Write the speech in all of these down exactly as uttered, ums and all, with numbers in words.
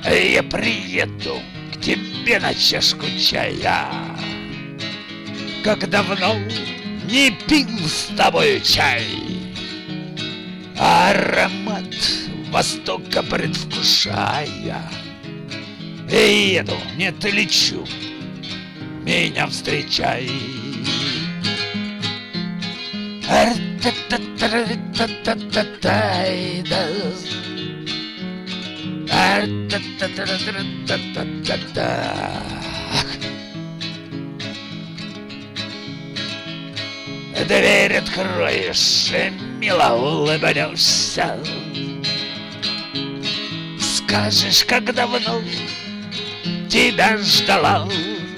Я приеду к тебе на чашку чая, как давно не пил с тобою чай. Аромат Востока предвкушая, еду, нет, лечу, меня встречай. Дверь откроешь, мило улыбнешься, скажешь, как давно тебя ждала.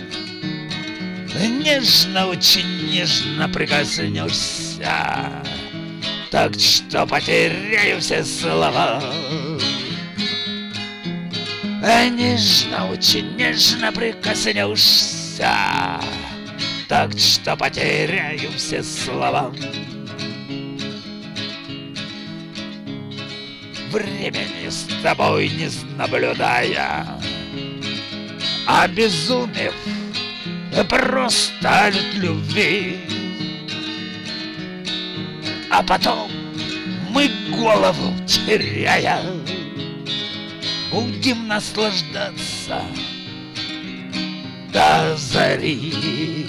Нежно, очень нежно прикоснешься, так что потеряю все слова. Нежно, очень нежно прикоснешься, так что потеряю все слова. Времени с тобой не наблюдая, обезумев просто от любви, а потом мы голову теряя будем наслаждаться до зари.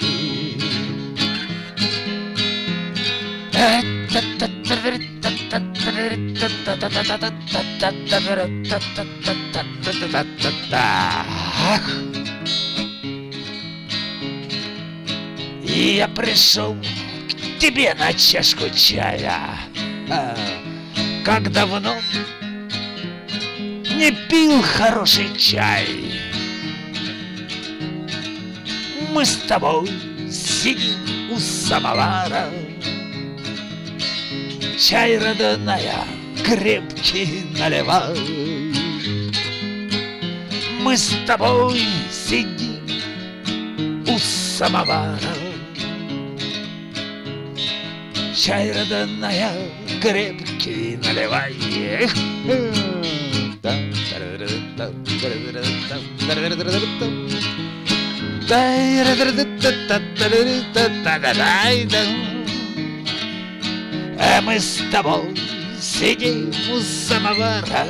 И я пришел к тебе на чашку чая, как давно не пил хороший чай. Мы с тобой сидим у самовара, чай, родная, крепкий наливай. Мы с тобой сидим у самовара, чай, родная, крепкий наливай. А мы с тобой сидим у самовара,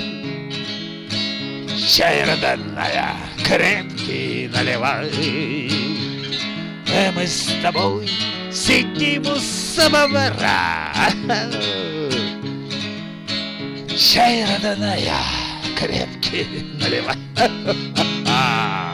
чай, родная, крепкий наливай. А мы с тобой сидим у самовара, чай, родная, крепкий наливай.